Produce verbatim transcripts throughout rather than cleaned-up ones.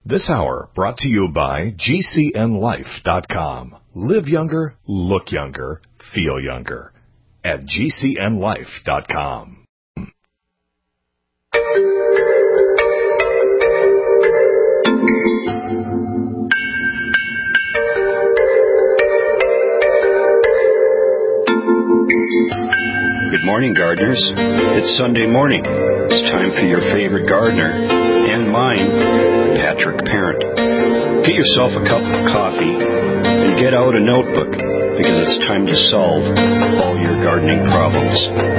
This hour brought to you by G C N life dot com. Live younger, look younger, feel younger at G C N life dot com. Good morning, gardeners. It's Sunday morning. It's time for your favorite gardener and mine, Patrick Parent. Get yourself a cup of coffee and get out a notebook because it's time to solve all your gardening problems.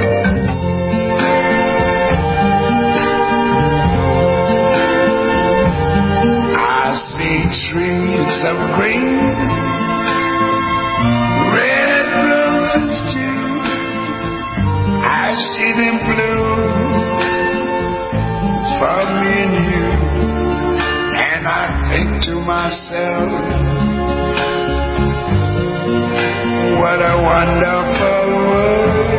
I see trees of green, red roses too. I see them bloom for me and you, and I think to myself, what a wonderful world.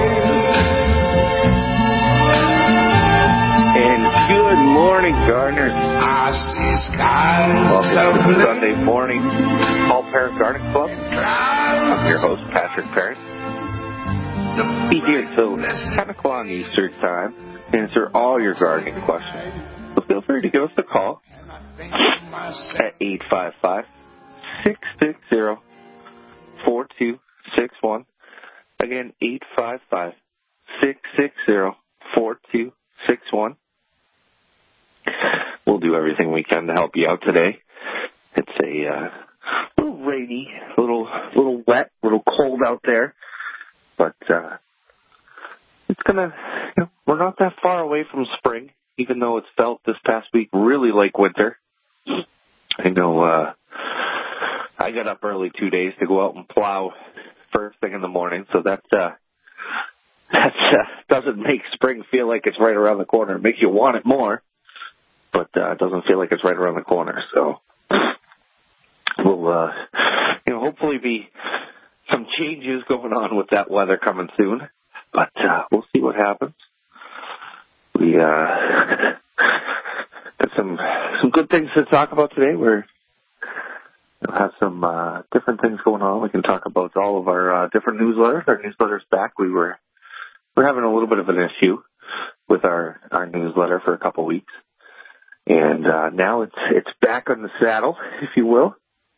And good morning, gardeners. I see skies Welcome of to the blue. Sunday morning Paul Parent Garden Club. I'm your host, Patrick Parent. Be here till ten o'clock Eastern Time to answer all your gardening questions. So feel free to give us a call at eight five five, six six zero, four two six one. Again, eight five five, six six zero, four two six one. We'll do everything we can to help you out today. It's a uh, little rainy, a little, little wet, a little cold out there. But uh, it's going to, you know, we're not that far away from spring, even though it's felt this past week really like winter. I know uh, I got up early two days to go out and plow first thing in the morning, so that, uh, that uh, doesn't make spring feel like it's right around the corner. It makes you want it more, but uh, it doesn't feel like it's right around the corner. So we'll, uh, you know, hopefully be some changes going on with that weather coming soon, but uh, we'll see what happens. We uh, got some some good things to talk about today. We're we'll have some uh, different things going on. We can talk about all of our uh, different newsletters. Our newsletter's back. We were we're having a little bit of an issue with our, our newsletter for a couple weeks, and uh, now it's it's back on the saddle, if you will.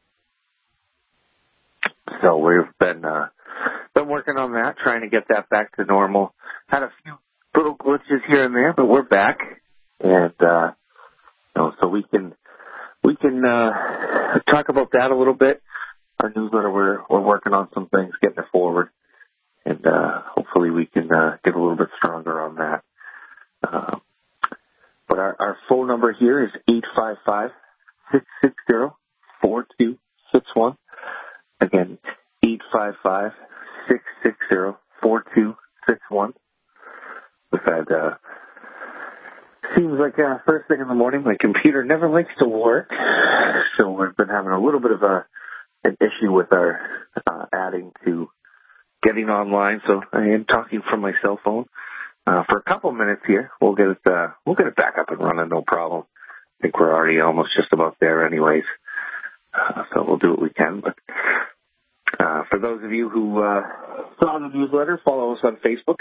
So we've been uh, been working on that, trying to get that back to normal. Had a few little glitches here and there, but we're back, and uh, you know, so we can we can uh, talk about that a little bit. Our newsletter, we're we're working on some things, getting it forward, and uh, hopefully we can uh, get a little bit stronger on that. Uh, but our, our phone number here is eight five five, six six zero, four two six one. Again, eight five five, six six zero, four two six one. We've had, uh, seems like uh, first thing in the morning, my computer never likes to work. So we've been having a little bit of a an issue with our uh, adding to getting online. So I am talking from my cell phone uh, for a couple minutes here. We'll get it, uh, we'll get it back up and running, no problem. I think we're already almost just about there anyways. Uh, so we'll do what we can, but uh, for those of you who uh, saw the newsletter, follow us on Facebook.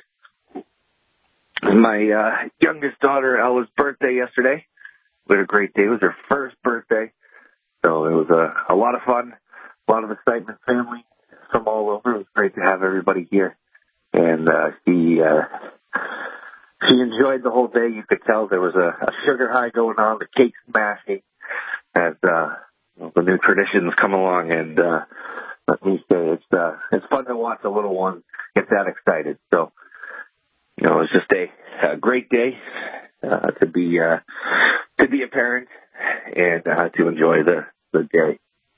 My uh, youngest daughter, Ella's birthday yesterday. We had a great day. It was her first birthday, so it was a, a lot of fun, a lot of excitement, family from all over. It was great to have everybody here, and uh, she uh, she enjoyed the whole day. You could tell there was a, a sugar high going on, the cake smashing, as uh, the new traditions come along, and uh, let me say it's uh, it's fun to watch a little one get that excited. So, you know, it was just a, a great day uh, to be uh, to be a parent and uh, to enjoy the the day.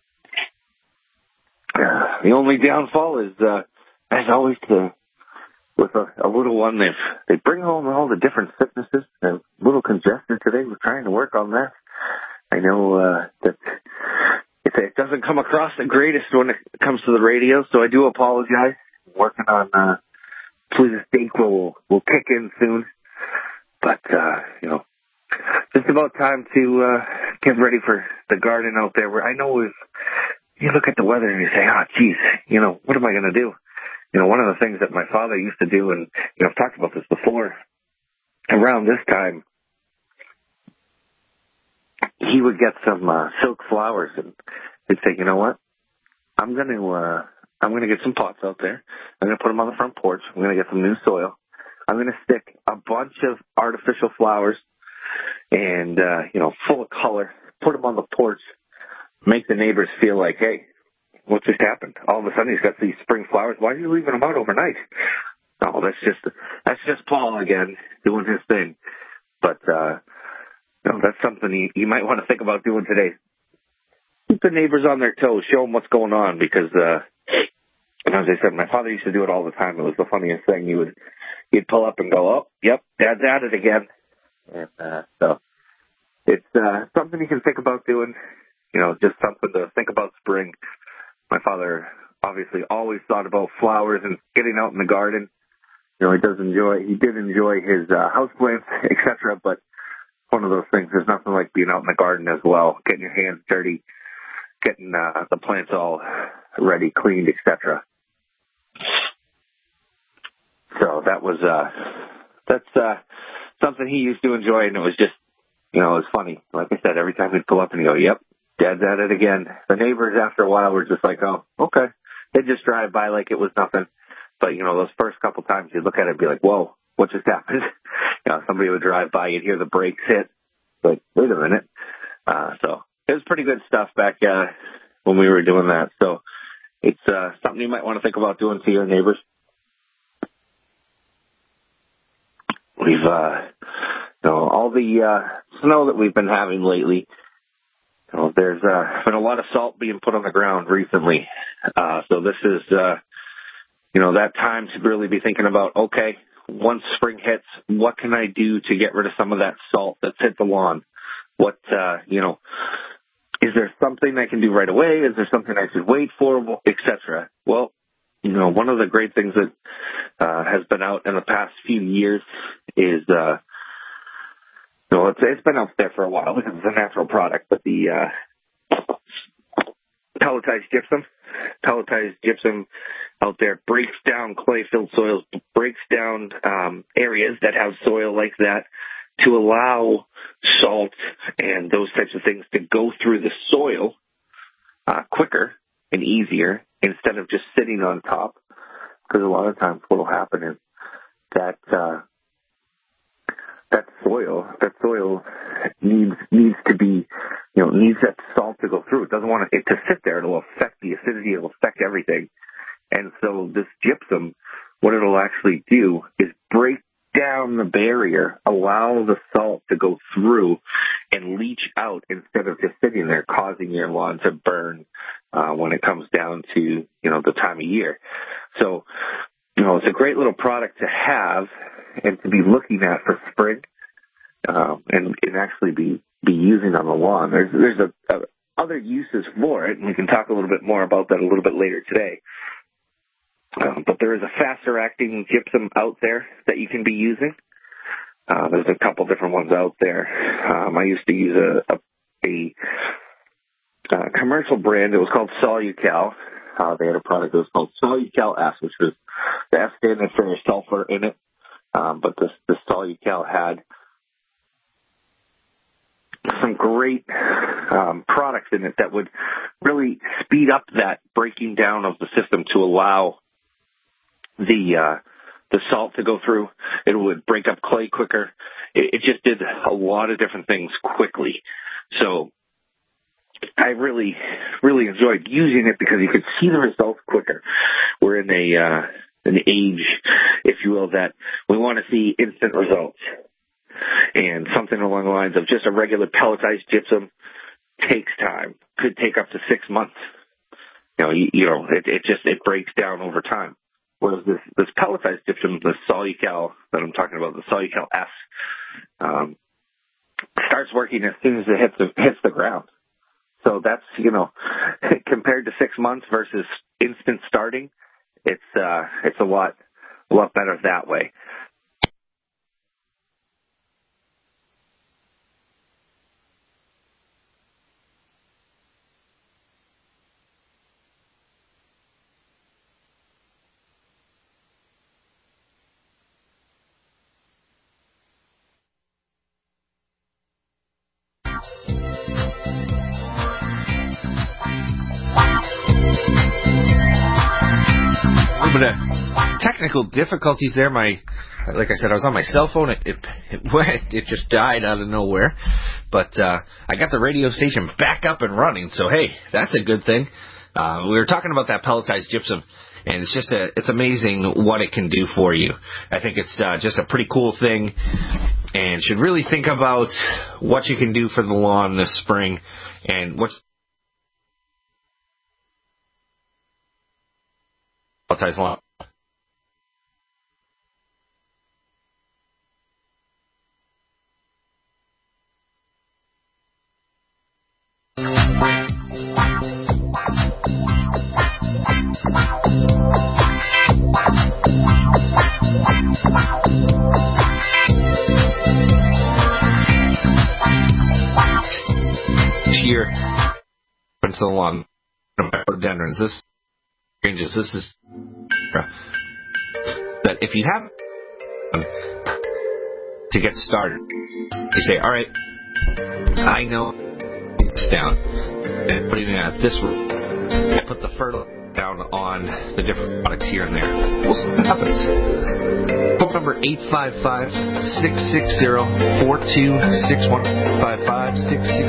Uh, the only downfall is, uh, as always, the with a, a little one, they they bring home all the different sicknesses. A little congested today. We're trying to work on that. I know uh, that it, it doesn't come across the greatest when it comes to the radio, so I do apologize. I'm working on uh, Please Dake will will kick in soon, but uh, you know, just about time to uh, get ready for the garden out there. Where I know if you look at the weather and you say, oh, geez, you know, what am I going to do? You know, one of the things that my father used to do, and, you know, I've talked about this before, around this time, he would get some uh, silk flowers, and he'd say, you know what, I'm going to, uh, I'm going to get some pots out there. I'm going to put them on the front porch. I'm going to get some new soil. I'm going to stick a bunch of artificial flowers and, uh, you know, full of color, put them on the porch, make the neighbors feel like, hey, what just happened? All of a sudden he's got these spring flowers. Why are you leaving them out overnight? Oh, that's just, that's just Paul again doing his thing. But, uh, you know, that's something you, you might want to think about doing today. Keep the neighbors on their toes. Show them what's going on because, uh, and as I said, my father used to do it all the time. It was the funniest thing. He would, he'd pull up and go, oh, yep, Dad's at it again. And, uh, so it's, uh, something you can think about doing, you know, just something to think about spring. My father obviously always thought about flowers and getting out in the garden. You know, he does enjoy, he did enjoy his, uh, houseplants, et cetera, but one of those things, there's nothing like being out in the garden as well, getting your hands dirty, getting, uh, the plants all ready, cleaned, et cetera. So that was, uh, that's, uh, something he used to enjoy, and it was just, you know, it was funny. Like I said, every time he'd pull up and he'd go, yep, Dad's at it again. The neighbors, after a while, were just like, oh, okay. They'd just drive by like it was nothing. But, you know, those first couple times you'd look at it and be like, whoa, what just happened? You know, somebody would drive by, you'd hear the brakes hit. Like, wait a minute. Uh, so it was pretty good stuff back, uh, when we were doing that. So it's, uh, something you might want to think about doing to your neighbors. We've, uh, you know, all the, uh, snow that we've been having lately, you know, there's, uh, been a lot of salt being put on the ground recently. Uh, so this is, uh, you know, that time to really be thinking about, okay, once spring hits, what can I do to get rid of some of that salt that's hit the lawn? What, uh, you know, is there something I can do right away? Is there something I should wait for, et cetera? Well, you know, one of the great things that uh, has been out in the past few years is, uh, you know, it's, it's been out there for a while because it's a natural product, but the uh, pelletized gypsum, pelletized gypsum out there breaks down clay-filled soils, breaks down um, areas that have soil like that to allow salt and those types of things to go through the soil uh, quicker and easier instead of just sitting on top. Because a lot of times what will happen is that uh, that soil, that soil needs needs to be, you know, needs that salt to go through. It doesn't want it to sit there. It'll affect the acidity. It'll affect everything. And so this gypsum, what it'll actually do is break down the barrier, allow the salt to go through and leach out instead of just sitting there causing your lawn to burn uh, when it comes down to, you know, the time of year. So, you know, it's a great little product to have and to be looking at for spring uh, and, and actually be, be using on the lawn. There's, there's a, a other uses for it, and we can talk a little bit more about that a little bit later today. Um, but there is a faster-acting gypsum out there that you can be using. Uh, there's a couple different ones out there. Um, I used to use a, a, a, a commercial brand. It was called Solucal. Uh, they had a product that was called Solucal S, which was the S standing for sulfur in it. Um, but this, this Solucal had some great um, products in it that would really speed up that breaking down of the system to allow the uh, the salt to go through. It would break up clay quicker. It, it just did a lot of different things quickly. So I really, really enjoyed using it because you could see the results quicker. We're in a uh, an age, if you will, that we want to see instant results. And something along the lines of just a regular pelletized gypsum takes time. Could take up to six months. You know, you, you know, it, it just it breaks down over time. Whereas this, this pelletized gypsum, the Solucal that I'm talking about, the Solucal S, um, starts working as soon as it hits the, hits the ground. So that's, you know, compared to six months versus instant starting, it's, uh, it's a lot, a lot better that way. A little bit of technical difficulties there. My, like I said, I was on my cell phone. It it it, went, it just died out of nowhere. But uh, I got the radio station back up and running. So hey, that's a good thing. Uh, we were talking about that pelletized gypsum, and it's just a, it's amazing what it can do for you. I think it's uh, just a pretty cool thing, and should really think about what you can do for the lawn this spring, and what pelletized lawn. Here, so long, rhododendrons. This changes. This is that if you have to get started, you say, "All right, I know this down," and putting it at this room, I put the fertilizer down on the different products here and there. We'll see what happens. Phone number eight five five, six six zero, four two six one, five five six six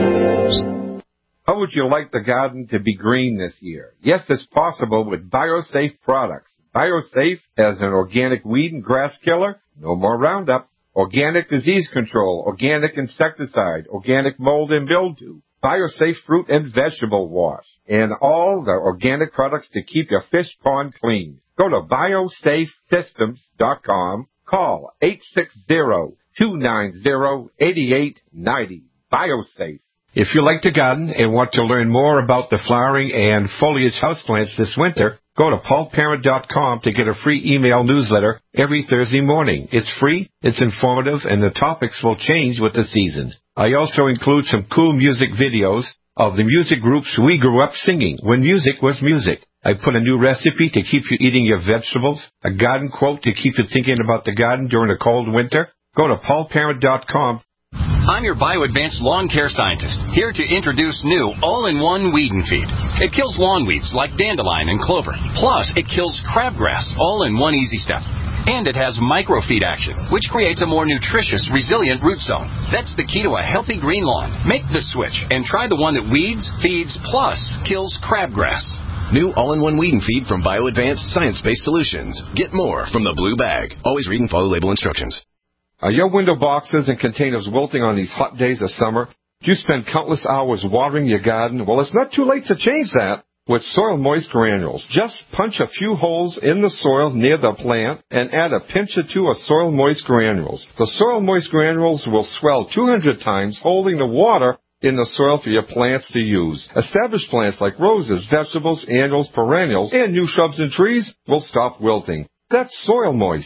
zero. How would you like the garden to be green this year? Yes, it's possible with BioSafe products. BioSafe has an organic weed and grass killer, no more Roundup, organic disease control, organic insecticide, organic mold and mildew, BioSafe fruit and vegetable wash, and all the organic products to keep your fish pond clean. Go to biosafe systems dot com. Call eight six zero, two nine zero, eight eight nine zero. BioSafe. If you like to garden and want to learn more about the flowering and foliage houseplants this winter, go to paul parent dot com to get a free email newsletter every Thursday morning. It's free, it's informative, and the topics will change with the season. I also include some cool music videos of the music groups we grew up singing when music was music. I put a new recipe to keep you eating your vegetables, a garden quote to keep you thinking about the garden during a cold winter. Go to paul parent dot com. I'm your BioAdvanced lawn care scientist, here to introduce new all-in-one weed and feed. It kills lawn weeds like dandelion and clover. Plus, it kills crabgrass, all in one easy step. And it has microfeed action, which creates a more nutritious, resilient root zone. That's the key to a healthy green lawn. Make the switch and try the one that weeds, feeds, plus kills crabgrass. New all-in-one weed and feed from BioAdvanced Science-Based Solutions. Get more from the blue bag. Always read and follow label instructions. Are your window boxes and containers wilting on these hot days of summer? Do you spend countless hours watering your garden? Well, it's not too late to change that with Soil Moist Granules. Just punch a few holes in the soil near the plant and add a pinch or two of Soil Moist Granules. The Soil Moist Granules will swell two hundred times, holding the water in the soil for your plants to use. Established plants like roses, vegetables, annuals, perennials, and new shrubs and trees will stop wilting. That's Soil Moist.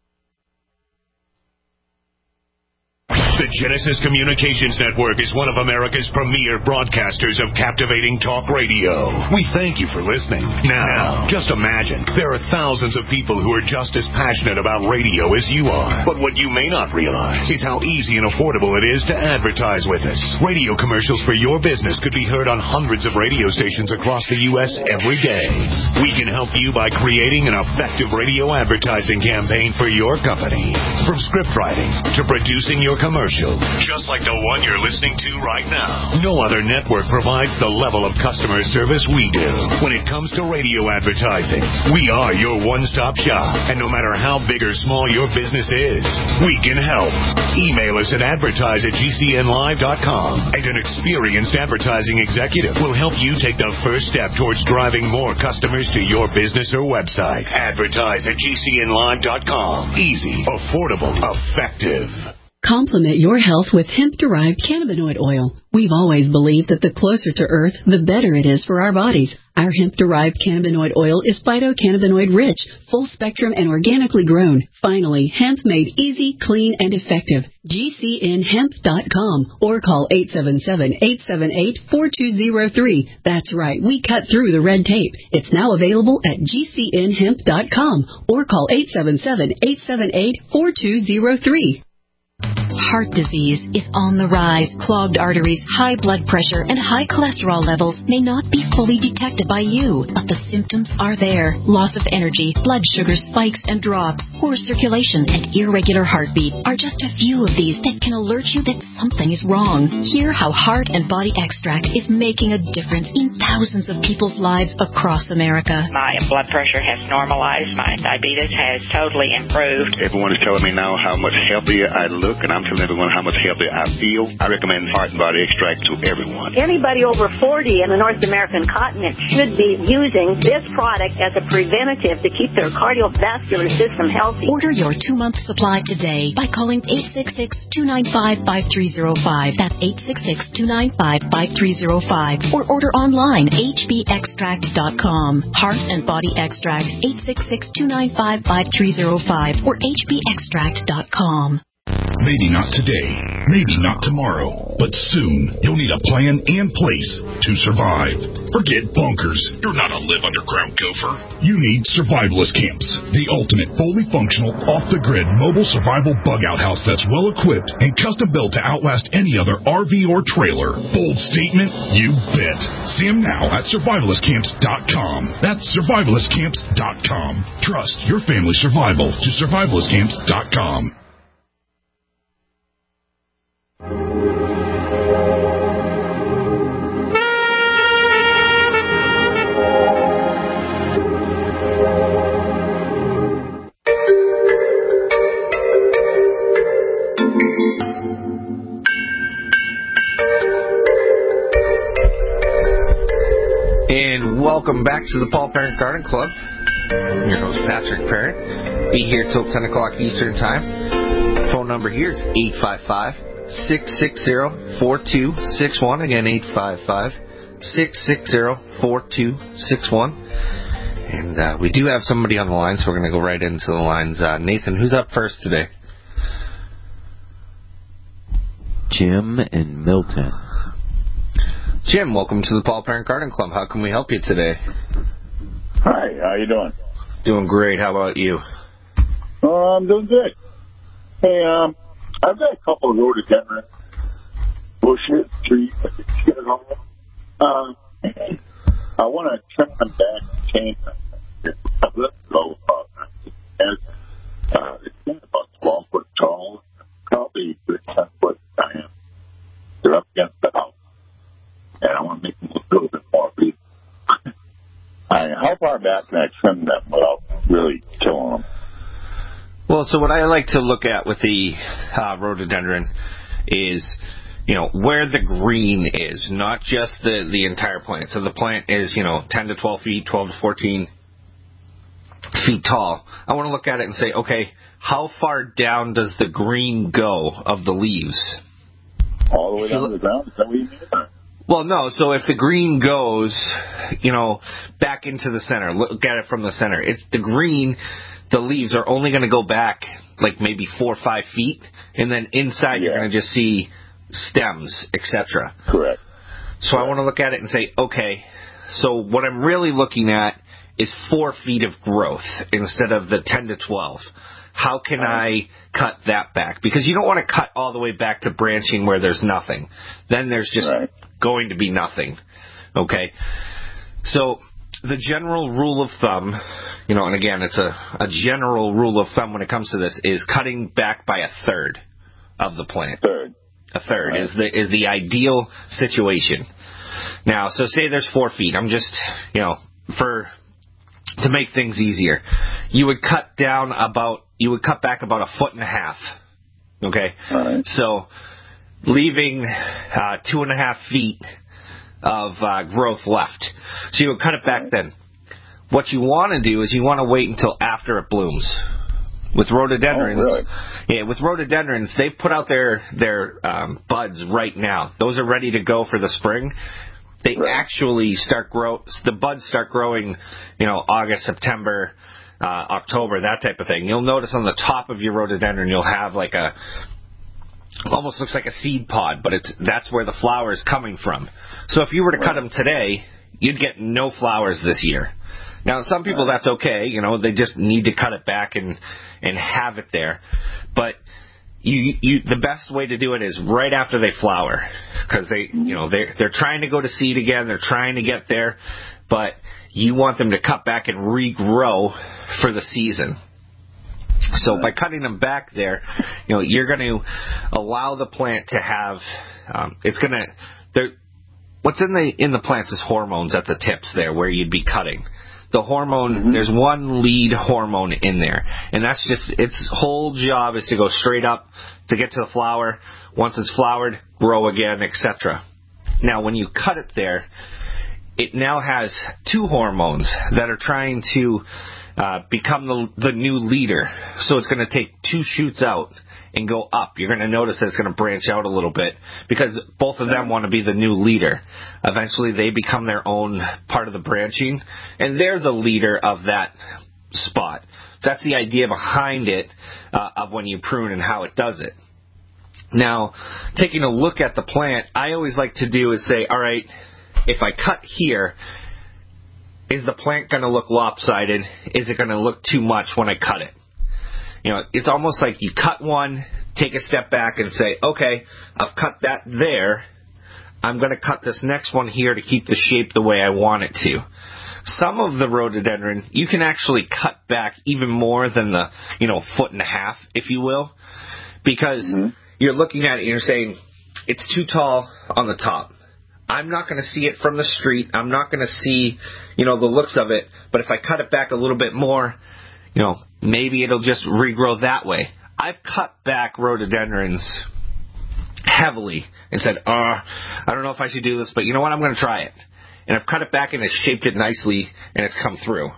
The Genesis Communications Network is one of America's premier broadcasters of captivating talk radio. We thank you for listening. Now, just imagine, there are thousands of people who are just as passionate about radio as you are. But what you may not realize is how easy and affordable it is to advertise with us. Radio commercials for your business could be heard on hundreds of radio stations across the U S every day. We can help you by creating an effective radio advertising campaign for your company. From script writing to producing your commercial, just like the one you're listening to right now. No other network provides the level of customer service we do. When it comes to radio advertising, we are your one-stop shop. And no matter how big or small your business is, we can help. Email us at advertise at g c n live dot com, and an experienced advertising executive will help you take the first step towards driving more customers to your business or website. Advertise at g c n live dot com. Easy, affordable, effective. Complement your health with hemp-derived cannabinoid oil. We've always believed that the closer to Earth, the better it is for our bodies. Our hemp-derived cannabinoid oil is phytocannabinoid-rich, full-spectrum, and organically grown. Finally, hemp made easy, clean, and effective. G C N hemp dot com or call eight seven seven, eight seven eight, four two zero three. That's right, we cut through the red tape. It's now available at G C N hemp dot com or call eight seven seven, eight seven eight, four two zero three. heart disease is on the rise. Clogged arteries, high blood pressure, and high cholesterol levels may not be fully detected by you, but the symptoms are there. Loss of energy, blood sugar spikes and drops, poor circulation, and irregular heartbeat are just a few of these that can alert you that something is wrong. Hear how Heart and Body Extract is making a difference in thousands of people's lives across America. My blood pressure has normalized. My diabetes has totally improved. Everyone is telling me now how much healthier I look, and I'm telling everyone how much healthier I feel. I recommend Heart and Body Extract to everyone. Anybody over forty in the North American continent should be using this product as a preventative to keep their cardiovascular system healthy. Order your two-month supply today by calling eight six six, two nine five, five three zero five. That's eight six six, two nine five, five three zero five. Or order online, h b extract dot com. Heart and Body Extract, eight six six, two nine five, five three zero five or h b extract dot com. Maybe not today, maybe not tomorrow, but soon you'll need a plan and place to survive. Forget bunkers. You're not a live underground gopher. You need survivalist camps, the ultimate fully functional, off-the-grid mobile survival bug-out house that's well-equipped and custom-built to outlast any other R V or trailer. Bold statement? You bet. See them now at survivalist camps dot com. That's survivalist camps dot com. Trust your family's survival to survivalist camps dot com. And welcome back to the Paul Parent Garden Club. I'm your host, Patrick Parent. Be here till ten o'clock Eastern Time. Phone number here is eight five five, six six zero, four two six one. Again, eight five five, six six zero, four two six one. And uh, we do have somebody on the line, so we're going to go right into the lines. Uh, Nathan, who's up first today? Jim in Milton. Jim, welcome to the Paul Parent Garden Club. How can we help you today? Hi, how you doing? Doing great. How about you? Uh, I'm doing good. Hey, um, I've got a couple of rhododendron bushes, trees, you know. Um, I want to trim them back and change them. Let's go. And, uh, it's been about twelve foot tall, probably ten foot diameter. They're up against the house. And I want to make them look a little bit more beautiful. I, how far back can I trim them without really killing them? Well, so what I like to look at with the uh, rhododendron is, you know, where the green is, not just the, the entire plant. So the plant is, you know, ten to twelve feet, twelve to fourteen feet tall. I want to look at it and say, okay, how far down does the green go of the leaves? All the way down to the ground? Is that what you mean? Well, no. So if the green goes, you know, back into the center, look at it from the center. It's the green, the leaves are only going to go back like maybe four or five feet, and then inside yeah. you're going to just see stems, et cetera. Correct. So Correct. I want to look at it and say, okay, so what I'm really looking at is four feet of growth instead of the ten to twelve. How can I cut that back? Because you don't want to cut all the way back to branching where there's nothing. Then there's just right. going to be nothing. Okay? So the general rule of thumb, you know, and again, it's a, a general rule of thumb when it comes to this, is cutting back by a third of the plant. Third. A third right. is the is the ideal situation. Now, so say there's four feet. I'm just, you know, for to make things easier, you would cut down about, you would cut back about a foot and a half. Okay? Right. So leaving uh, two and a half feet of uh, growth left. So you would cut it back right. then. What you want to do is you want to wait until after it blooms. With rhododendrons, oh, really? yeah, with rhododendrons, they put out their their um, buds right now. Those are ready to go for the spring. They right. actually start grow. The buds start growing, you know, August, September, uh, October, that type of thing. You'll notice on the top of your rhododendron, you'll have like a almost looks like a seed pod, but it's that's where the flower is coming from. So if you were to right. cut them today, you'd get no flowers this year. Now, some people that's okay, you know, they just need to cut it back and and have it there. But you, you, the best way to do it is right after they flower, because they, you know, they they're trying to go to seed again. They're trying to get there, but you want them to cut back and regrow for the season. So by cutting them back there, you know, you're going to allow the plant to have. Um, it's going to. There, what's in the in the plants is hormones at the tips there where you'd be cutting. The hormone, mm-hmm. there's one lead hormone in there, and that's just, its whole job is to go straight up to get to the flower. Once it's flowered, grow again, et cetera. Now, when you cut it there, it now has two hormones that are trying to uh, become the, the new leader. So it's going to take two shoots out and go up. You're going to notice that it's going to branch out a little bit because both of them want to be the new leader. Eventually, they become their own part of the branching, and they're the leader of that spot. So that's the idea behind it, uh, of when you prune and how it does it. Now, taking a look at the plant, I always like to do is say, all right, if I cut here, is the plant going to look lopsided? Is it going to look too much when I cut it? You know, it's almost like you cut one, take a step back and say, okay, I've cut that there. I'm going to cut this next one here to keep the shape the way I want it to. Some of the rhododendron, you can actually cut back even more than the, you know, foot and a half, if you will, because mm-hmm. you're looking at it and you're saying, it's too tall on the top. I'm not going to see it from the street. I'm not going to see, you know, the looks of it. But if I cut it back a little bit more, you know, maybe it'll just regrow that way. I've cut back rhododendrons heavily and said, uh, I don't know if I should do this, but you know what? I'm going to try it. And I've cut it back and it's shaped it nicely and it's come through.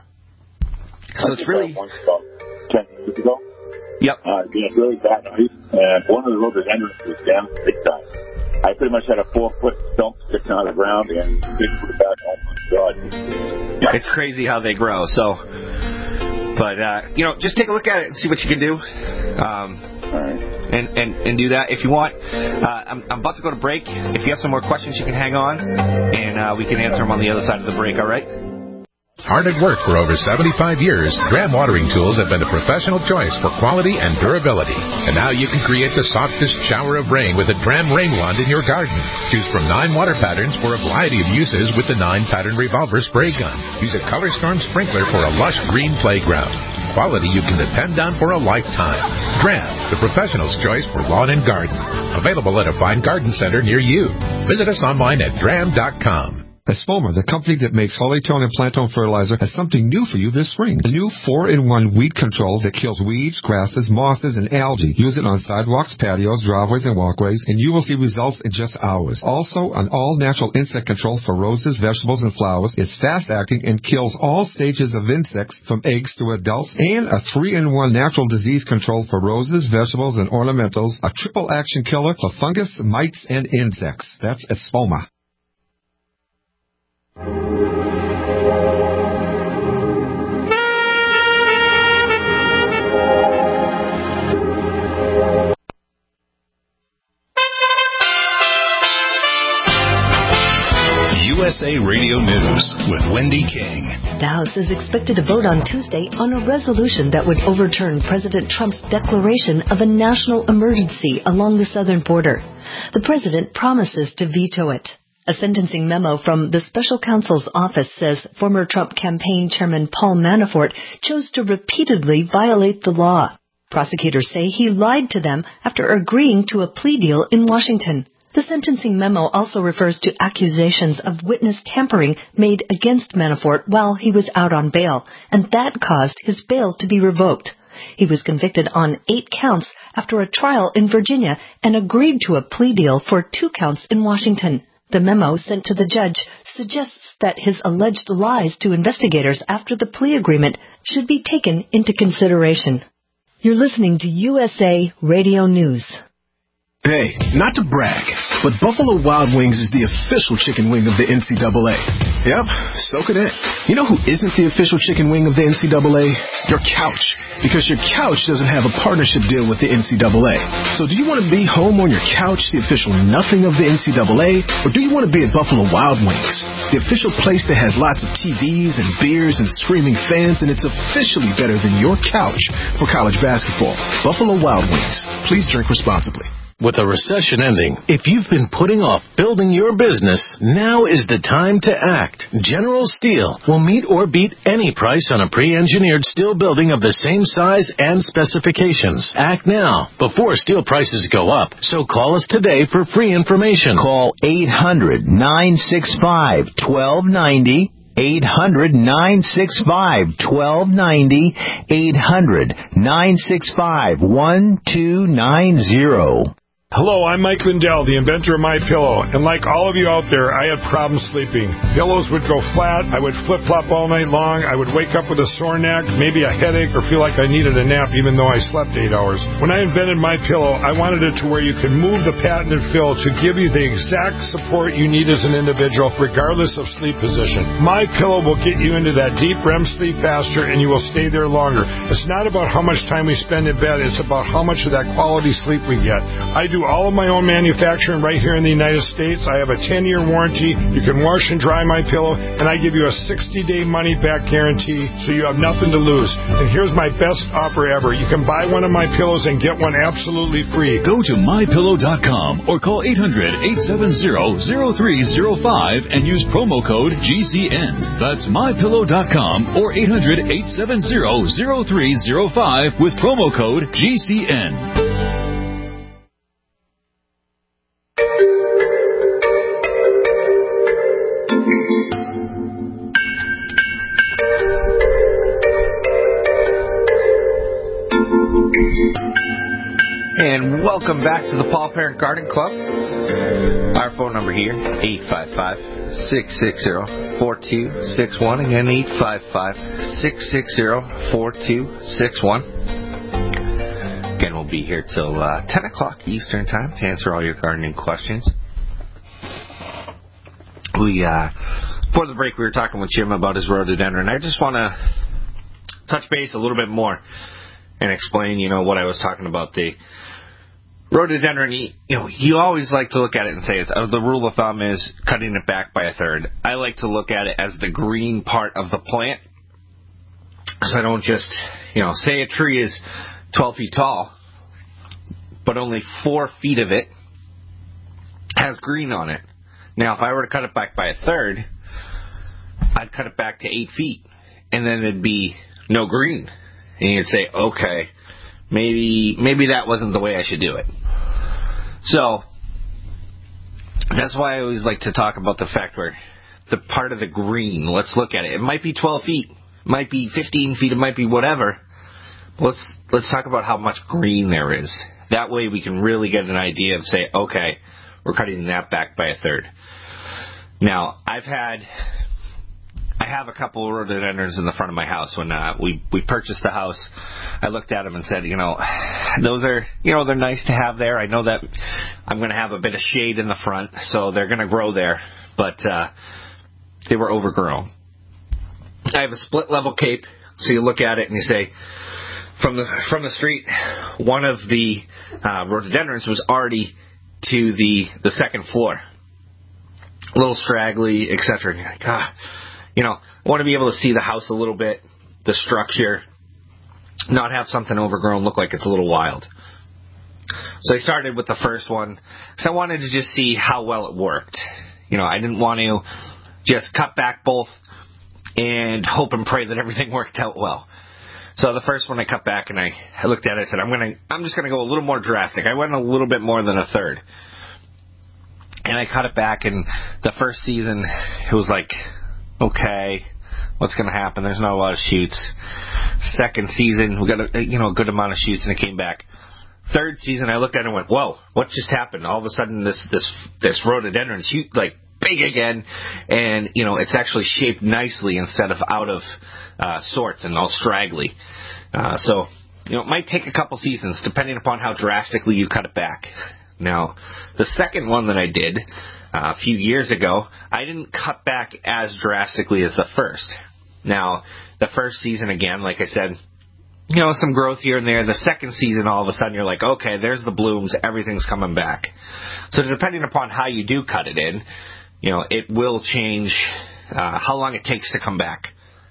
So it's really... One about ten years ago. Yep. Uh, being really bad noise, and one of the rhododendrons was damaged big time. I pretty much had a four-foot stump sticking out of the ground and didn't put it back. Oh, my God. Yeah. It's crazy how they grow, so... But, uh, you know, just take a look at it and see what you can do. Um, All right. And, and, and do that if you want. Uh, I'm, I'm about to go to break. If you have some more questions, you can hang on, and uh, we can answer them on the other side of the break, all right? Hard at work for over seventy-five years, Dram Watering Tools have been a professional choice for quality and durability. And now you can create the softest shower of rain with a Dram Rain Wand in your garden. Choose from nine water patterns for a variety of uses with the nine-pattern revolver spray gun. Use a Color Storm sprinkler for a lush green playground. Quality you can depend on for a lifetime. Dram, the professional's choice for lawn and garden. Available at a fine garden center near you. Visit us online at dram dot com. Espoma, the company that makes Holytone and Plantone fertilizer, has something new for you this spring. A new four in one weed control that kills weeds, grasses, mosses, and algae. Use it on sidewalks, patios, driveways, and walkways, and you will see results in just hours. Also, an all-natural insect control for roses, vegetables, and flowers. It's fast-acting and kills all stages of insects from eggs to adults. And a three in one natural disease control for roses, vegetables, and ornamentals. A triple-action killer for fungus, mites, and insects. That's Espoma. U S A Radio News with Wendy King. The House is expected to vote on Tuesday on a resolution that would overturn President Trump's declaration of a national emergency along the southern border. The president promises to veto it. A sentencing memo from the special counsel's office says former Trump campaign chairman Paul Manafort chose to repeatedly violate the law. Prosecutors say he lied to them after agreeing to a plea deal in Washington. The sentencing memo also refers to accusations of witness tampering made against Manafort while he was out on bail, and that caused his bail to be revoked. He was convicted on eight counts after a trial in Virginia and agreed to a plea deal for two counts in Washington. The memo sent to the judge suggests that his alleged lies to investigators after the plea agreement should be taken into consideration. You're listening to U S A Radio News. Hey, not to brag, but Buffalo Wild Wings is the official chicken wing of the N C double A. Yep, soak it in. You know who isn't the official chicken wing of the N C double A? Your couch. Because your couch doesn't have a partnership deal with the N C double A. So do you want to be home on your couch, the official nothing of the N C double A? Or do you want to be at Buffalo Wild Wings? the official place that has lots of T Vs and beers and screaming fans, and it's officially better than your couch for college basketball. Buffalo Wild Wings. Please drink responsibly. With a recession ending, if you've been putting off building your business, now is the time to act. General Steel will meet or beat any price on a pre-engineered steel building of the same size and specifications. Act now, before steel prices go up. So call us today for free information. Call eight hundred, nine six five, one two nine zero. eight hundred, nine six five, one two nine zero. eight hundred, nine six five, one two nine zero. Hello, I'm Mike Lindell, the inventor of MyPillow, and like all of you out there, I had problems sleeping. Pillows would go flat, I would flip-flop all night long, I would wake up with a sore neck, maybe a headache, or feel like I needed a nap even though I slept eight hours. When I invented MyPillow, I wanted it to where you could move the patented fill to give you the exact support you need as an individual, regardless of sleep position. MyPillow will get you into that deep R E M sleep faster, and you will stay there longer. It's not about how much time we spend in bed, it's about how much of that quality sleep we get. I do all of my own manufacturing right here in the United States. I have a ten-year warranty. You can wash and dry my pillow, and I give you a sixty-day money-back guarantee, so you have nothing to lose. And here's my best offer ever. You can buy one of my pillows and get one absolutely free. Go to my pillow dot com or call eight hundred, eight seven zero, zero three zero five and use promo code G C N. That's my pillow dot com or eight hundred, eight seven zero, zero three zero five with promo code G C N. And welcome back to the Paul Parent Garden Club. Our phone number here, eight five five, six six zero, four two six one. Again, eight five five, six six zero, four two six one. Again, we'll be here till uh, ten o'clock Eastern Time to answer all your gardening questions. We, uh, before the break, we were talking with Jim about his rhododendron. I just want to touch base a little bit more and explain, you know, what I was talking about. The rhododendron, you know, you always like to look at it and say it's uh, the rule of thumb is cutting it back by a third. I like to look at it as the green part of the plant, so I don't just, you know, say a tree is twelve feet tall, but only four feet of it has green on it. Now, if I were to cut it back by a third, I'd cut it back to eight feet, and then it'd be no green. And you'd say, okay, maybe maybe that wasn't the way I should do it. So that's why I always like to talk about the fact where the part of the green, let's look at it. It might be twelve feet, it might be fifteen feet, it might be whatever. But let's let's talk about how much green there is. That way we can really get an idea of, say, okay, we're cutting that back by a third. Now, I've had... I have a couple of rhododendrons in the front of my house. When uh, we, we purchased the house, I looked at them and said, you know, those are, you know, they're nice to have there. I know that I'm going to have a bit of shade in the front, so they're going to grow there. But uh, they were overgrown. I have a split level cape, so you look at it and you say, from the from the street, one of the uh, rhododendrons was already to the, the second floor. A little straggly, et cetera. And you're like, ah. You know, I want to be able to see the house a little bit, the structure, not have something overgrown look like it's a little wild. So I started with the first one because I wanted to just see how well it worked. You know, I didn't want to just cut back both and hope and pray that everything worked out well. So the first one I cut back and I, I looked at it and said, I'm gonna I'm just gonna go a little more drastic. I went a little bit more than a third. And I cut it back, and the first season it was like, okay, what's going to happen? There's not a lot of shoots. Second season, we got a, you know, a good amount of shoots, and it came back. Third season, I looked at it and went, whoa, what just happened? All of a sudden, this this this rhododendron's huge, like big again, and you know, it's actually shaped nicely instead of out of uh, sorts and all straggly. Uh, so, you know, it might take a couple seasons, depending upon how drastically you cut it back. Now, the second one that I did Uh, a few years ago, I didn't cut back as drastically as the first. Now, the first season, again, like I said, you know, some growth here and there. The second season, all of a sudden, you're like, okay, there's the blooms, everything's coming back. So depending upon how you do cut it in, you know, it will change uh, how long it takes to come back.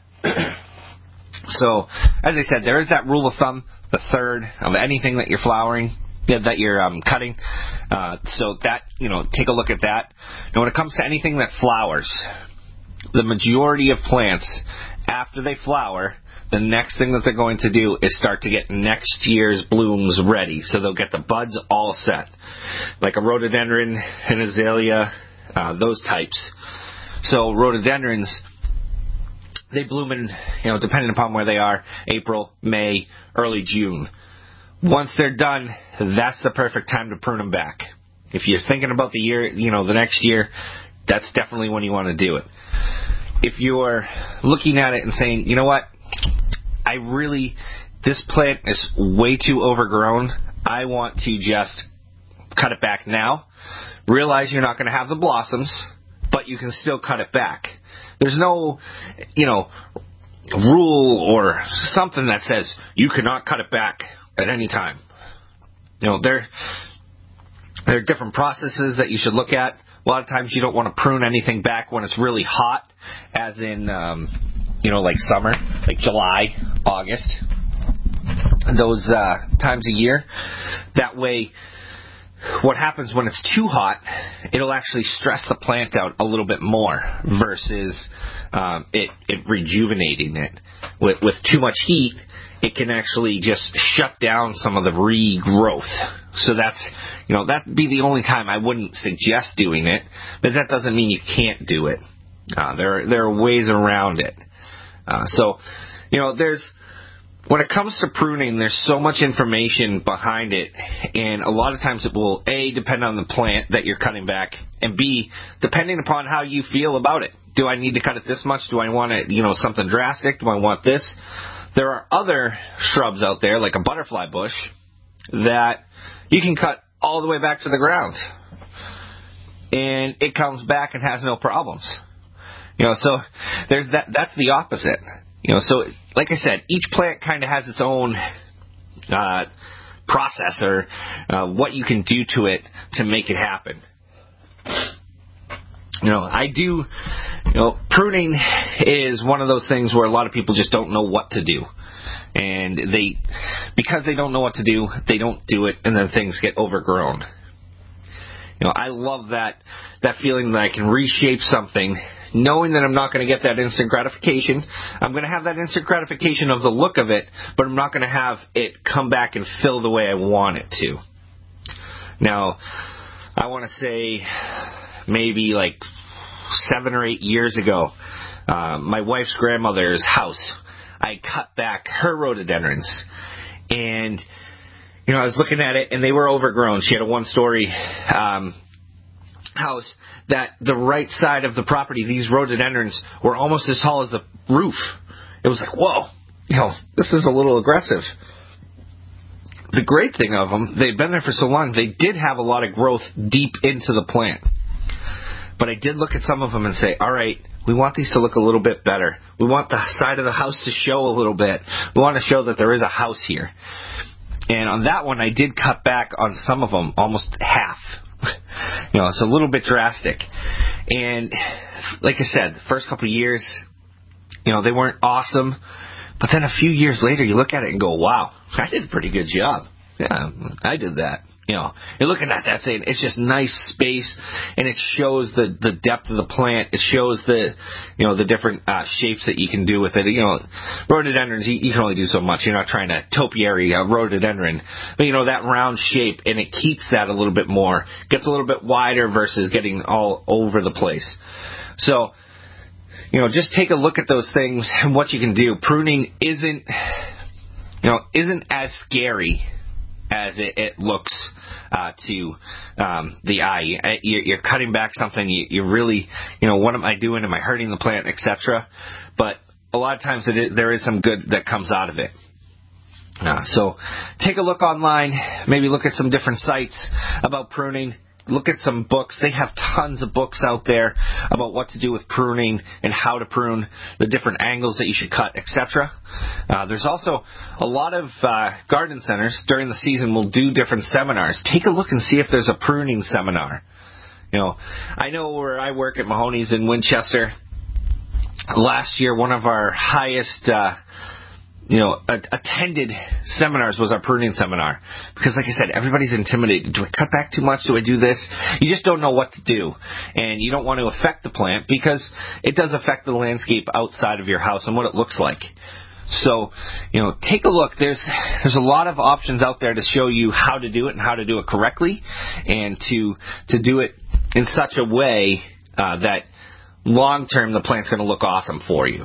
So, as I said, there is that rule of thumb, the third of anything that you're flowering, that you're um, cutting. Uh, so that, you know, take a look at that. Now, when it comes to anything that flowers, the majority of plants, after they flower, the next thing that they're going to do is start to get next year's blooms ready. So they'll get the buds all set, like a rhododendron, an azalea, uh, those types. So rhododendrons, they bloom in, you know, depending upon where they are, April, May, early June. Once they're done, that's the perfect time to prune them back. If you're thinking about the year, you know, the next year, that's definitely when you want to do it. If you're looking at it and saying, you know what, I really, this plant is way too overgrown, I want to just cut it back now. Realize you're not going to have the blossoms, but you can still cut it back. There's no, you know, rule or something that says you cannot cut it back at any time. You know, there, there are different processes that you should look at. A lot of times you don't want to prune anything back when it's really hot, as in, um, you know, like summer, like July, August, those uh, times a year. That way, what happens when it's too hot, it'll actually stress the plant out a little bit more versus um, it, it rejuvenating it. With, with too much heat, it can actually just shut down some of the regrowth. So that's, you know, that'd be the only time I wouldn't suggest doing it, but that doesn't mean you can't do it. Uh, there, there are ways around it. Uh, so, you know, there's, when it comes to pruning, there's so much information behind it, and a lot of times it will, A, depend on the plant that you're cutting back, and B, depending upon how you feel about it. Do I need to cut it this much? Do I want it, you know, something drastic? Do I want this? There are other shrubs out there, like a butterfly bush, that you can cut all the way back to the ground, and it comes back and has no problems. You know, so there's that. That's the opposite. You know, so like I said, each plant kind of has its own uh, process or uh, what you can do to it to make it happen. You know, I do, you know, pruning is one of those things where a lot of people just don't know what to do. And they, because they don't know what to do, they don't do it, and then things get overgrown. You know, I love that, that feeling that I can reshape something, knowing that I'm not going to get that instant gratification. I'm going to have that instant gratification of the look of it, but I'm not going to have it come back and fill the way I want it to. Now, I want to say maybe like seven or eight years ago, uh, my wife's grandmother's house, I cut back her rhododendrons. And, you know, I was looking at it, and they were overgrown. She had a one-story um, house that the right side of the property, these rhododendrons were almost as tall as the roof. It was like, whoa, you know, this is a little aggressive. The great thing of them, they've been there for so long, they did have a lot of growth deep into the plant. But I did look at some of them and say, all right, we want these to look a little bit better. We want the side of the house to show a little bit. We want to show that there is a house here. And on that one, I did cut back on some of them, almost half. You know, it's a little bit drastic. And like I said, the first couple of years, you know, they weren't awesome. But then a few years later, you look at it and go, wow, I did a pretty good job. Yeah, I did that. You know, you're looking at that saying it's just nice space, and it shows the, the depth of the plant. It shows the, you know, the different uh, shapes that you can do with it. You know, rhododendrons, you, you can only do so much. You're not trying to topiary a rhododendron. But, you know, that round shape, and it keeps that a little bit more. Gets a little bit wider versus getting all over the place. So, you know, just take a look at those things and what you can do. Pruning isn't, you know, isn't as scary as it, it looks uh, to um, the eye. You're, you're cutting back something. You, you really, you know, what am I doing? Am I hurting the plant, et cetera? But a lot of times it is, there is some good that comes out of it. Uh, so take a look online. Maybe look at some different sites about pruning. Look at some books. They have tons of books out there about what to do with pruning and how to prune, the different angles that you should cut, et cetera. Uh, there's also a lot of uh, garden centers during the season will do different seminars. Take a look and see if there's a pruning seminar. You know, I know where I work at Mahoney's in Winchester, last year one of our highest, uh, you know, attended seminars was our pruning seminar. Because like I said, everybody's intimidated. Do I cut back too much? Do I do this? You just don't know what to do. And you don't want to affect the plant because it does affect the landscape outside of your house and what it looks like. So, you know, take a look. There's there's a lot of options out there to show you how to do it and how to do it correctly, and to to do it in such a way uh, that long term the plant's going to look awesome for you.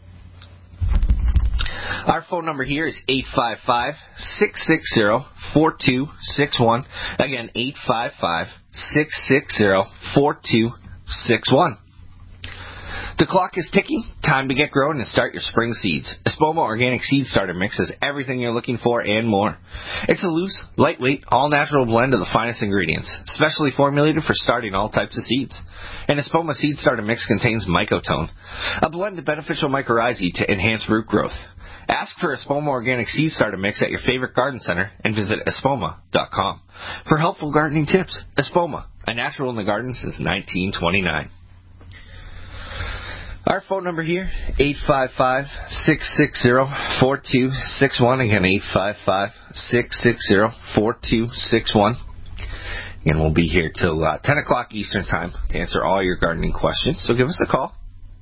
Our phone number here is eight five five, six six zero, four two six one. Again, eight five five, six six zero, four two six one. The clock is ticking. Time to get growing and start your spring seeds. Espoma Organic Seed Starter Mix is everything you're looking for and more. It's a loose, lightweight, all-natural blend of the finest ingredients, specially formulated for starting all types of seeds. An Espoma Seed Starter Mix contains Mycotone, a blend of beneficial mycorrhizae to enhance root growth. Ask for Espoma Organic Seed Starter Mix at your favorite garden center and visit espoma dot com for helpful gardening tips. Espoma, a natural in the garden since nineteen twenty-nine. Our phone number here, eight five five, six six zero, four two six one. Again, eight five five, six six zero, four two six one. And we'll be here till uh, ten o'clock Eastern Time to answer all your gardening questions. So give us a call.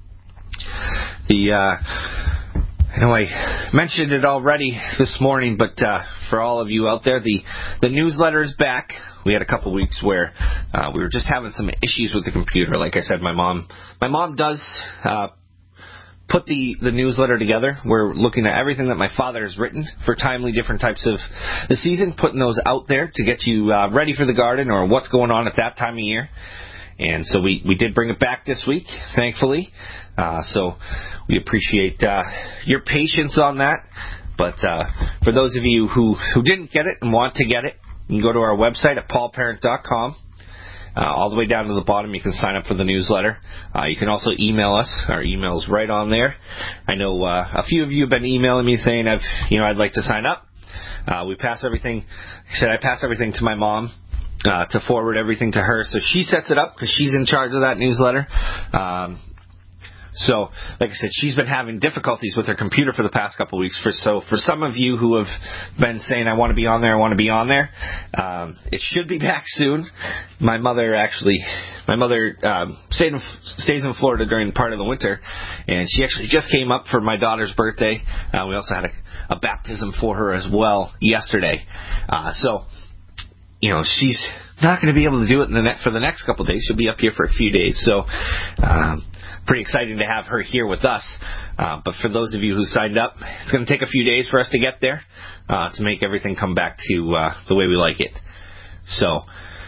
The, uh, I know I mentioned it already this morning, but uh, for all of you out there, the, the newsletter is back. We had a couple weeks where uh, we were just having some issues with the computer. Like I said, my mom my mom does uh, put the, the newsletter together. We're looking at everything that my father has written for timely different types of the season, putting those out there to get you uh, ready for the garden or what's going on at that time of year. And so we, we did bring it back this week, thankfully. Uh, so we appreciate uh, your patience on that. But uh, for those of you who, who didn't get it and want to get it, you can go to our website at paul parent dot com. Uh, all the way down to the bottom, you can sign up for the newsletter. Uh, you can also email us. Our email's right on there. I know uh, a few of you have been emailing me saying, I've, you know, I'd like to sign up. Uh, we pass everything. I said I pass everything to my mom uh, to forward everything to her, so she sets it up because she's in charge of that newsletter. Um, So, like I said, she's been having difficulties with her computer for the past couple of weeks. For so, for some of you who have been saying, I want to be on there, I want to be on there, um, it should be back soon. My mother actually, my mother um, stayed in, stays in Florida during part of the winter, and she actually just came up for my daughter's birthday. Uh, we also had a, a baptism for her as well yesterday. Uh, so, you know, she's not going to be able to do it in the net for the next couple of days. She'll be up here for a few days. So, um, pretty exciting to have her here with us. Uh, but for those of you who signed up, it's going to take a few days for us to get there uh, to make everything come back to uh, the way we like it. So,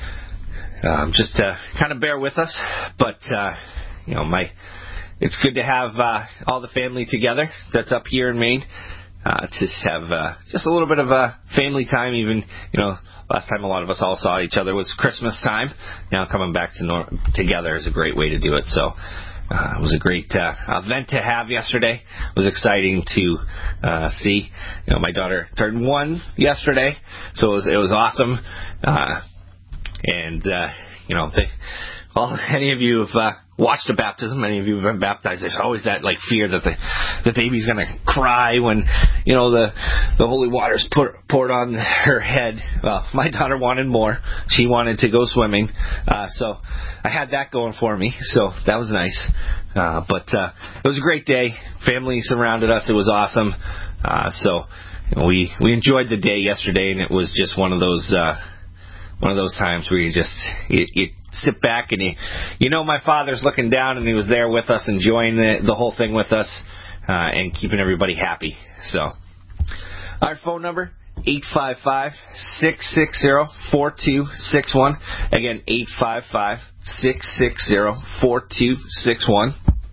um, just to kind of bear with us. But, uh, you know, my it's good to have uh, all the family together that's up here in Maine. Uh, to have uh, just a little bit of a family time. Even, you know, last time a lot of us all saw each other was Christmas time. Now coming back to nor- together is a great way to do it. So uh, it was a great uh, event to have yesterday. It was exciting to uh, see. You know, my daughter turned one yesterday, so it was, it was awesome. Uh, and uh, you know, they, well, any of you have uh, watched a baptism, many of you have been baptized, there's always that like fear that the the baby's going to cry when, you know, the the holy water's pour, poured on her head. Well, my daughter wanted more. She wanted to go swimming. Uh, so I had that going for me. So that was nice. Uh, but uh, it was a great day. Family surrounded us. It was awesome. Uh, so you know, we, we enjoyed the day yesterday, and it was just one of those... Uh, One of those times where you just you, you sit back and you you know my father's looking down and he was there with us, enjoying the the whole thing with us, uh, and keeping everybody happy. So our phone number, eight five five, six six zero, four two six one. Again, eight five five, six six zero, four two six one.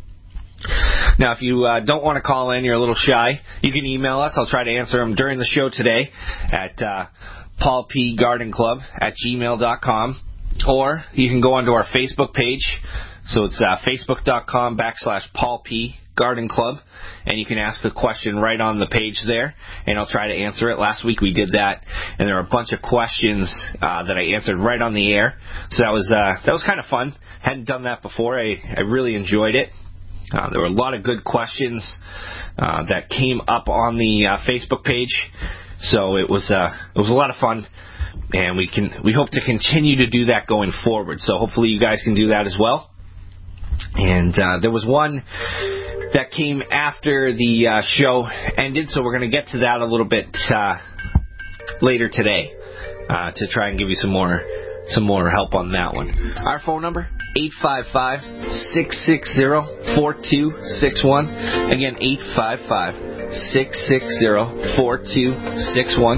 Now, if you uh, don't want to call in, you're a little shy, you can email us. I'll try to answer them during the show today at uh, Paul P. Garden Club at gmail dot com. Or you can go onto our Facebook page, So it's uh, facebook.com backslash Paul P. Garden Club, and you can ask a question right on the page there, and I'll try to answer it. Last week we did that, and there were a bunch of questions uh, that I answered right on the air, so that was uh, that was kind of fun. Hadn't done that before. I, I really enjoyed it. Uh, there were a lot of good questions uh, that came up on the uh, Facebook page, so it was uh, it was a lot of fun, and we can we hope to continue to do that going forward. So hopefully you guys can do that as well. And uh, there was one that came after the uh, show ended, so we're going to get to that a little bit uh, later today uh, to try and give you some more some more help on that one. Our phone number, eight five five, six six zero, four two six one. Again, eight five five, six six zero, four two six one.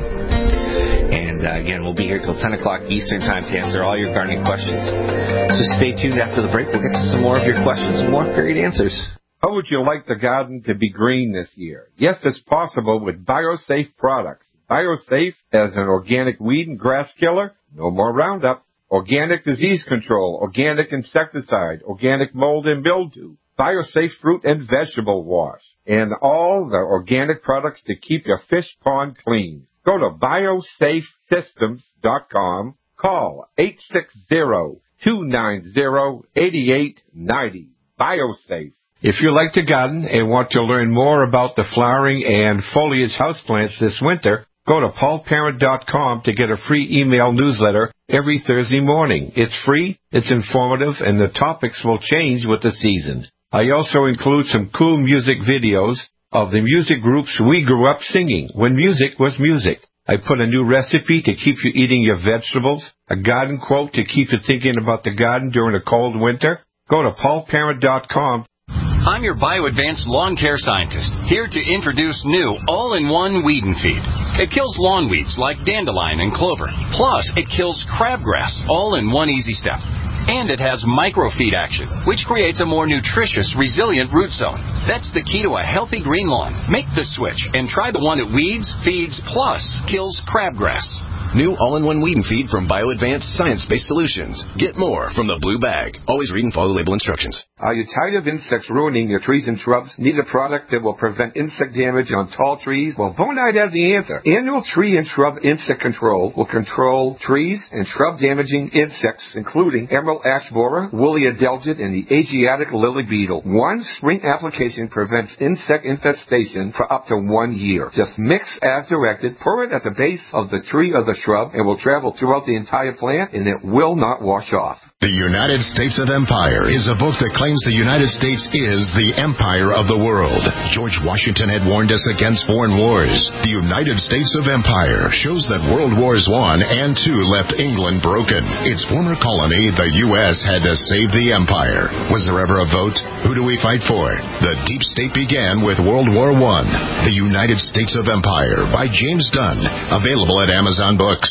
And uh, again, we'll be here till ten o'clock Eastern Time to answer all your gardening questions. So stay tuned after the break. We'll get to some more of your questions and more great answers. How would you like the garden to be green this year? Yes, it's possible with BioSafe products. BioSafe as an organic weed and grass killer, no more Roundup, organic disease control, organic insecticide, organic mold and mildew, BioSafe fruit and vegetable wash, and all the organic products to keep your fish pond clean. Go to biosafe systems dot com. Call eight six zero, two nine zero, eight eight nine zero. BioSafe. If you like to garden and want to learn more about the flowering and foliage houseplants this winter, go to paul parent dot com to get a free email newsletter every Thursday morning. It's free, it's informative, and the topics will change with the season. I also include some cool music videos of the music groups we grew up singing when music was music. I put a new recipe to keep you eating your vegetables, a garden quote to keep you thinking about the garden during a cold winter. Go to paul parent dot com. I'm your BioAdvanced lawn care scientist, here to introduce new all-in-one weed and feed. It kills lawn weeds like dandelion and clover. Plus, it kills crabgrass, all in one easy step. And it has microfeed action, which creates a more nutritious, resilient root zone. That's the key to a healthy green lawn. Make the switch and try the one that weeds, feeds, plus kills crabgrass. New all-in-one weed and feed from BioAdvanced Science-Based Solutions. Get more from the blue bag. Always read and follow label instructions. Are you tired of insects ruining your trees and shrubs? Need a product that will prevent insect damage on tall trees? Well, Bonide has the answer. Annual Tree and Shrub Insect Control will control trees and shrub-damaging insects, including emerald ash borer, woolly adelgid, and the Asiatic lily beetle. One spring application prevents insect infestation for up to one year. Just mix as directed, pour it at the base of the tree or the shrub, and will travel throughout the entire plant, and it will not wash off. The United States of Empire is a book that claims the United States is the empire of the world. George Washington had warned us against foreign wars. The United States of Empire shows that World Wars One and Two left England broken. Its former colony, the U S, had to save the empire. Was there ever a vote? Who do we fight for? The deep state began with World War One. The United States of Empire by James Dunn. Available at Amazon Books.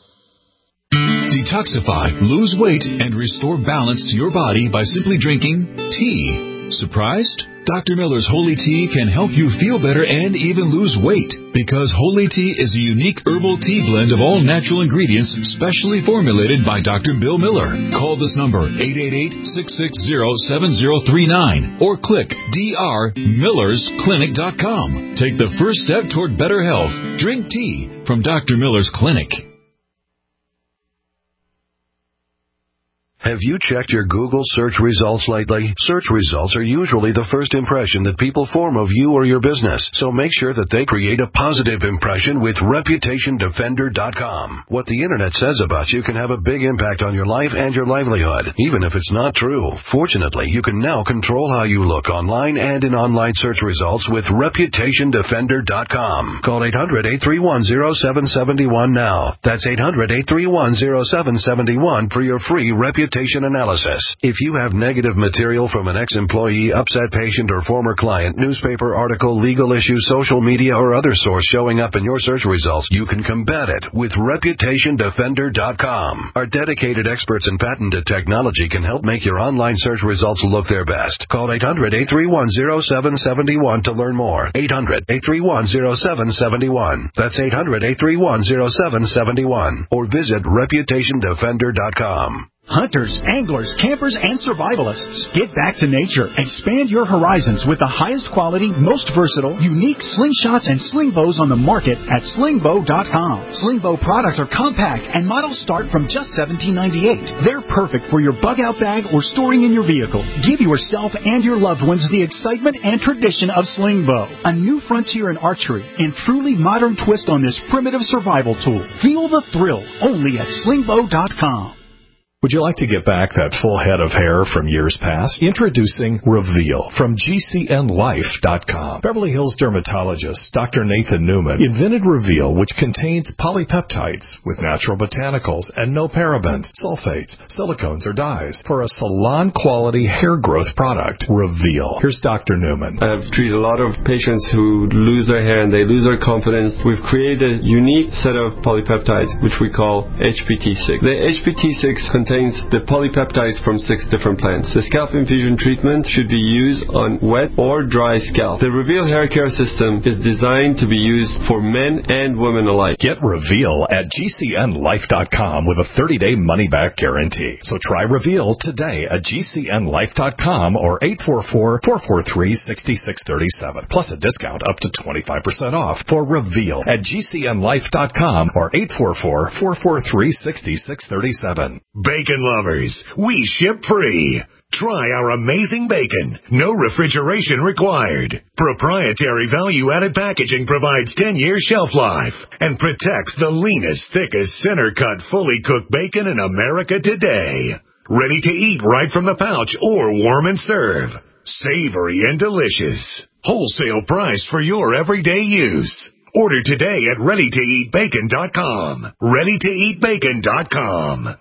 Detoxify, lose weight, and restore balance to your body by simply drinking tea. Surprised? Doctor Miller's Holy Tea can help you feel better and even lose weight, because Holy Tea is a unique herbal tea blend of all natural ingredients specially formulated by Doctor Bill Miller. Call this number, eight eight eight, six six zero, seven zero three nine, or click d r millers clinic dot com. Take the first step toward better health. Drink tea from Doctor Miller's Clinic. Have you checked your Google search results lately? Search results are usually the first impression that people form of you or your business, so make sure that they create a positive impression with reputation defender dot com. What the internet says about you can have a big impact on your life and your livelihood, even if it's not true. Fortunately, you can now control how you look online and in online search results with reputation defender dot com. Call eight hundred, eight three one, zero seven seven one now. That's eight hundred, eight three one, zero seven seven one for your free reputation analysis. If you have negative material from an ex-employee, upset patient, or former client, newspaper article, legal issue, social media, or other source showing up in your search results, you can combat it with reputation defender dot com. Our dedicated experts in patented technology can help make your online search results look their best. Call eight hundred, eight three one, zero seven seven one to learn more. eight hundred, eight three one, zero seven seven one. That's eight hundred, eight three one, zero seven seven one. Or visit reputation defender dot com. Hunters, anglers, campers, and survivalists. Get back to nature. Expand your horizons with the highest quality, most versatile, unique slingshots and sling bows on the market at sling bow dot com. Sling bow products are compact and models start from just seventeen ninety-eight. They're perfect for your bug-out bag or storing in your vehicle. Give yourself and your loved ones the excitement and tradition of sling bow. A new frontier in archery and truly modern twist on this primitive survival tool. Feel the thrill only at sling bow dot com. Would you like to get back that full head of hair from years past? Introducing Reveal from G C N life dot com. Beverly Hills dermatologist Doctor Nathan Newman invented Reveal, which contains polypeptides with natural botanicals and no parabens, sulfates, silicones, or dyes for a salon-quality hair growth product. Reveal. Here's Doctor Newman. I've treated a lot of patients who lose their hair and they lose their confidence. We've created a unique set of polypeptides, which we call H P T six. The H P T six contains contains the polypeptides from six different plants. The scalp infusion treatment should be used on wet or dry scalp. The Reveal hair care system is designed to be used for men and women alike. Get Reveal at G C N life dot com with a thirty-day money-back guarantee. So try Reveal today at G C N life dot com or eight four four, four four three, six six three seven. Plus a discount up to twenty-five percent off for Reveal at G C N life dot com or eight four four, four four three, six six three seven. Bacon lovers, we ship free. Try our amazing bacon. No refrigeration required. Proprietary value-added packaging provides ten-year shelf life and protects the leanest, thickest, center-cut, fully cooked bacon in America today. Ready to eat right from the pouch or warm and serve. Savory and delicious. Wholesale price for your everyday use. Order today at ready to eat bacon dot com. ready to eat bacon dot com.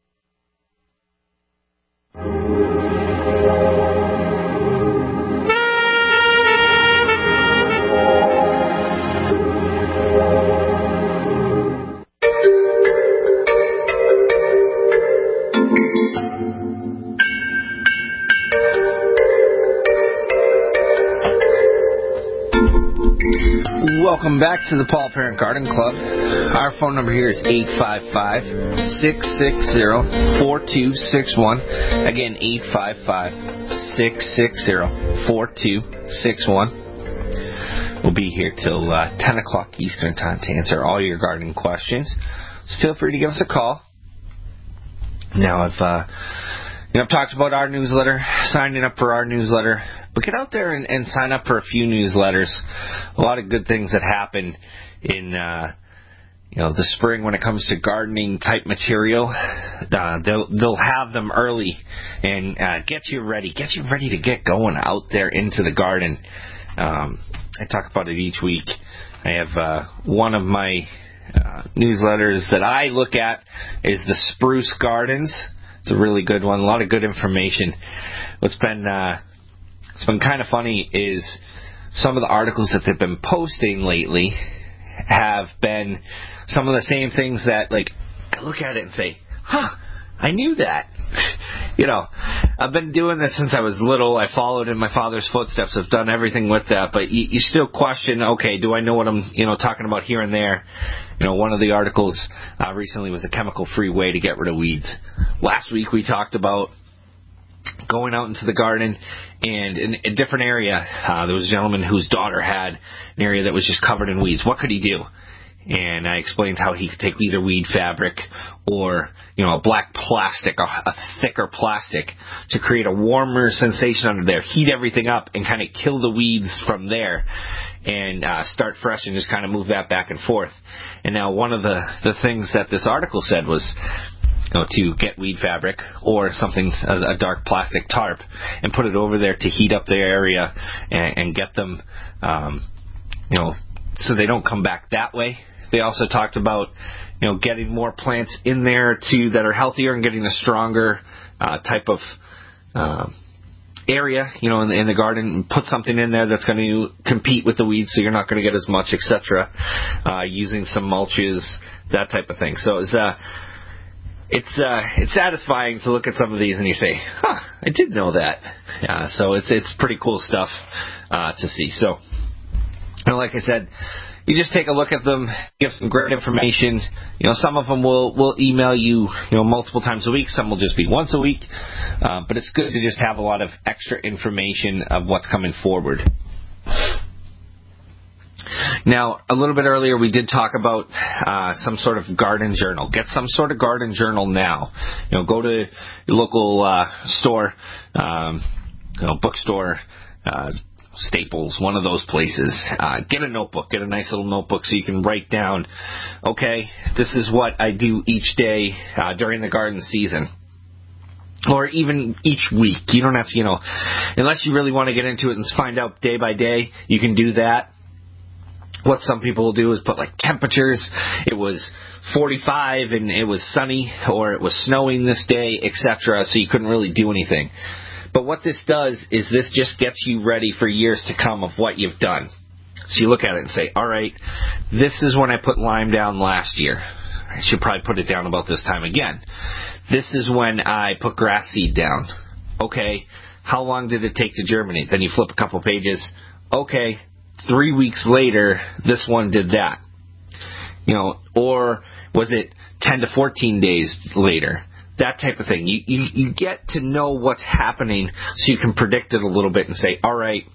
Welcome back to the Paul Parent Garden Club. Our phone number here is eight five five, six six zero, four two six one. Again, eight five five, six six zero, four two six one. We'll be here till uh, ten o'clock Eastern Time to answer all your gardening questions. So feel free to give us a call. Now, I've, uh, you know, I've talked about our newsletter, signing up for our newsletter. But get out there and, and sign up for a few newsletters. A lot of good things that happen in, uh, you know, the spring when it comes to gardening type material. Uh, they'll they'll have them early and uh, get you ready, get you ready to get going out there into the garden. Um, I talk about it each week. I have uh, one of my uh, newsletters that I look at is the Spruce Gardens. It's a really good one. A lot of good information. What's been uh, It's been kind of funny is some of the articles that they've been posting lately have been some of the same things that, like, I look at it and say, huh, I knew that. You know, I've been doing this since I was little. I followed in my father's footsteps. I've done everything with that. But you, you still question, okay, do I know what I'm, you know, talking about here and there? You know, one of the articles uh, recently was a chemical-free way to get rid of weeds. Last week we talked about going out into the garden, and in a different area, uh, there was a gentleman whose daughter had an area that was just covered in weeds. What could he do? And I explained how he could take either weed fabric or, you know, a black plastic, a, a thicker plastic, to create a warmer sensation under there, heat everything up, and kind of kill the weeds from there, and uh, start fresh and just kind of move that back and forth. And now one of the, the things that this article said was, you know, to get weed fabric or something, a, a dark plastic tarp, and put it over there to heat up their area and, and get them, um, you know, so they don't come back that way. They also talked about, you know, getting more plants in there too that are healthier and getting a stronger uh, type of uh, area, you know, in the, in the garden. And put something in there that's going to compete with the weeds, so you're not going to get as much, et cetera. Uh, using some mulches, that type of thing. So it's uh, it's uh, it's satisfying to look at some of these and you say, huh, I did know that. Uh, so it's it's pretty cool stuff uh, to see. So, and like I said, you just take a look at them, give some great information. You know, some of them will, will email you, you know, multiple times a week. Some will just be once a week. Uh, but it's good to just have a lot of extra information of what's coming forward. Now, a little bit earlier, we did talk about uh, some sort of garden journal. Get some sort of garden journal now. You know, go to your local uh, store, um, you know, bookstore, uh, Staples, one of those places. Uh, get a notebook. Get a nice little notebook so you can write down, okay, this is what I do each day uh, during the garden season. Or even each week. You don't have to, you know, unless you really want to get into it and find out day by day, you can do that. What some people will do is put like temperatures. It was forty-five and it was sunny, or it was snowing this day, et cetera. So you couldn't really do anything. But what this does is this just gets you ready for years to come of what you've done. So you look at it and say, all right, this is when I put lime down last year. I should probably put it down about this time again. This is when I put grass seed down. Okay, how long did it take to germinate? Then you flip a couple pages. Okay, three weeks later, this one did that. You know, or was it ten to fourteen days later? That type of thing. You, you, you get to know what's happening so you can predict it a little bit and say, all right,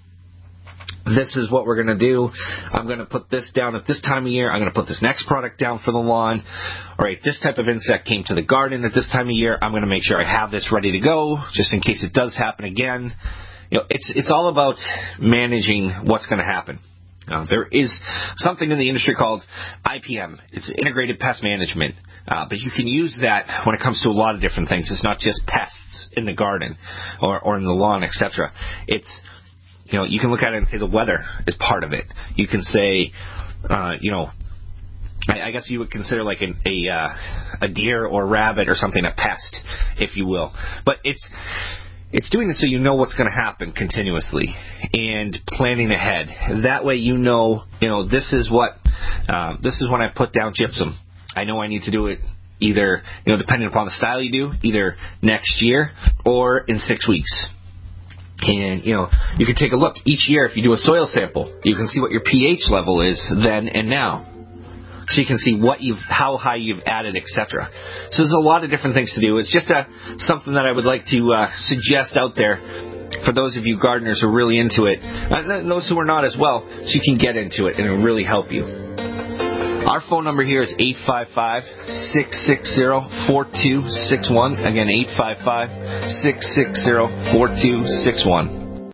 this is what we're going to do. I'm going to put this down at this time of year. I'm going to put this next product down for the lawn. All right, this type of insect came to the garden at this time of year. I'm going to make sure I have this ready to go just in case it does happen again. You know, it's it's all about managing what's going to happen. Uh, there is something in the industry called I P M. It's Integrated Pest Management. Uh, but you can use that when it comes to a lot of different things. It's not just pests in the garden or, or in the lawn, et cetera. It's, you know, you can look at it and say the weather is part of it. You can say, uh, you know, I, I guess you would consider like an, a uh, a deer or rabbit or something a pest, if you will. But it's it's doing it so you know what's going to happen continuously and planning ahead. That way, you know, you know, this is what uh, this is when I put down gypsum. I know I need to do it either, you know, depending upon the style you do, either next year or in six weeks. And, you know, you can take a look. Each year, if you do a soil sample, you can see what your pH level is then and now. So you can see what you've, how high you've added, et cetera. So there's a lot of different things to do. It's just a, something that I would like to uh, suggest out there for those of you gardeners who are really into it, and those who are not as well, so you can get into it and it will really help you. Our phone number here is eight five five, six six zero, four two six one. Again, eight five five, six six zero, four two six one.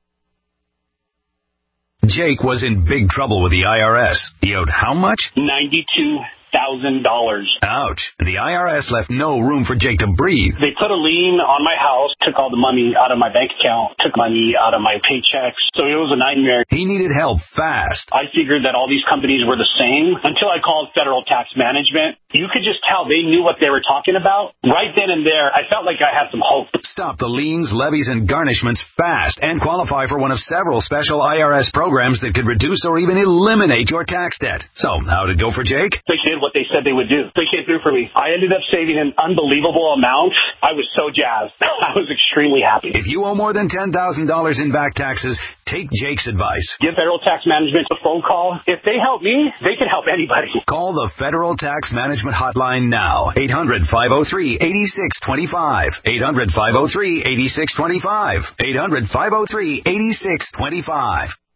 Jake was in big trouble with the I R S. He owed how much? ninety-two thousand dollars. Ouch. The I R S left no room for Jake to breathe. They put a lien on my house, took all the money out of my bank account, took money out of my paychecks. So it was a nightmare. He needed help fast. I figured that all these companies were the same until I called Federal Tax Management. You could just tell they knew what they were talking about. Right then and there, I felt like I had some hope. Stop the liens, levies, and garnishments fast and qualify for one of several special I R S programs that could reduce or even eliminate your tax debt. So, how'd it go for Jake? They did what they said they would do. They came through for me. I ended up saving an unbelievable amount. I was so jazzed. I was extremely happy. If you owe more than ten thousand dollars in back taxes, take Jake's advice. Give Federal Tax Management a phone call. If they help me, they can help anybody. Call the Federal Tax Management Hotline now. eight hundred, five oh three, eight six two five. eight hundred, five oh three, eight six two five. eight hundred, five oh three, eight six two five.